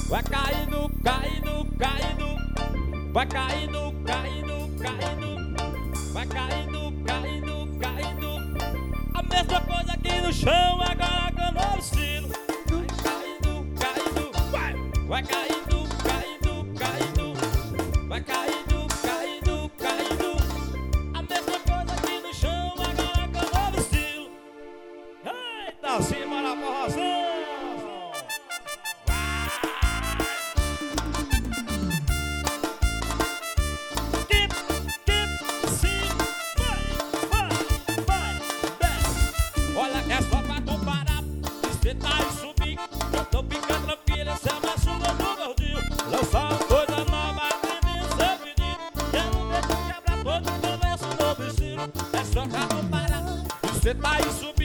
Vai caindo, caindo, caindo. Vai caindo, caindo, caindo. Vai caindo, caindo, caindo. A mesma coisa aqui no chão, agora com o novo estilo. Vai caindo, caindo. Vai caindo, caindo, caindo. Vai caindo, caindo, caindo. A mesma coisa aqui no chão, agora com o novo estilo. Eita, assim, bora pra razão. Você tá aí subindo, eu tô ficando tranquilo, essa é a maçula do gordinho. Lança uma coisa nova, atendendo seu pedido. Eu não deixo quebrar todo, começa um novo estilo. É só pra não parar. Você tá aí subindo.